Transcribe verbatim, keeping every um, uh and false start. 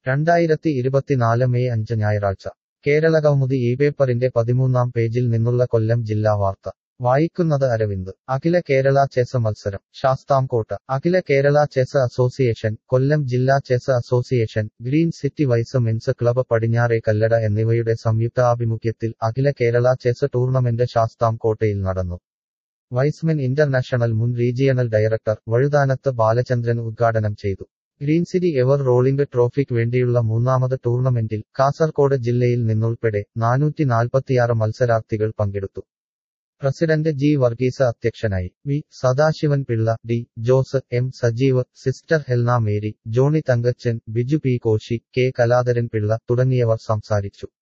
രണ്ടായിരത്തി ഇരുപത്തിനാല് മെയ് അഞ്ച് ഞായറാഴ്ച കേരളകൗമുദി ഈ പേപ്പറിന്റെ പതിമൂന്നാം പേജിൽ നിന്നുള്ള കൊല്ലം ജില്ലാ വാർത്ത വായിക്കുന്നത് അരവിന്ദ് അഖില കേരള ചെസ് മത്സരം ശാസ്താംകോട്ട അഖില കേരള ചെസ് അസോസിയേഷൻ കൊല്ലം ജില്ലാ chess association green city y's men's club പടിഞ്ഞാറേ കല്ലട എന്നിവയുടെ സംയുക്താഭിമുഖ്യത്തിൽ അഖില കേരള ചെസ് ടൂർണമെന്റ് ശാസ്താംകോട്ടയിൽ നടന്നു. വൈസ്മെൻ ഇന്റർനാഷണൽ മുൻ റീജിയണൽ ഡയറക്ടർ വഴുതാനത്ത് ബാലചന്ദ്രൻ ഉദ്ഘാടനം ചെയ്തു. ഗ്രീൻ സിറ്റി എവർ റോളിംഗ് ട്രോഫിക്ക് വേണ്ടിയുള്ള മൂന്നാമത് ടൂർണമെന്റിൽ കാസർകോട് ജില്ലയിൽ നിന്നുൾപ്പെടെ നാനൂറ്റി നാൽപ്പത്തിയാറ് മത്സരാർത്ഥികൾ പങ്കെടുത്തു. പ്രസിഡന്റ് ജി വർഗീസ് അധ്യക്ഷനായി. V Sadasivan Pillai, D Jose, M Sajeev, sister Helena Mary, Johny Thankachan, Biju P Koshy, K Kaladharan Pillai തുടങ്ങിയവർ സംസാരിച്ചു.